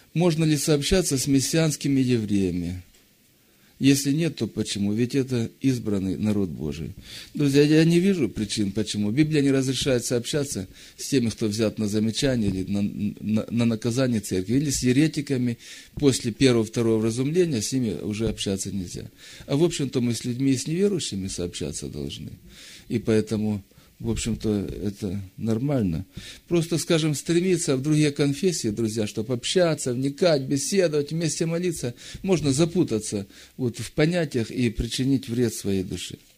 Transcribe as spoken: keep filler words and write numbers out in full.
Можно ли сообщаться с мессианскими евреями? Если нет, то почему? Ведь это избранный народ Божий. Друзья, я не вижу причин, почему. Библия не разрешает сообщаться с теми, кто взят на замечание или на, на, на наказание церкви, или с еретиками. После первого-второго вразумления с ними уже общаться нельзя. А в общем-то мы с людьми и с неверующими сообщаться должны. И поэтому, в общем-то, это нормально. Просто, скажем, стремиться в другие конфессии, друзья, чтобы общаться, вникать, беседовать, вместе молиться, можно запутаться вот в понятиях и причинить вред своей душе.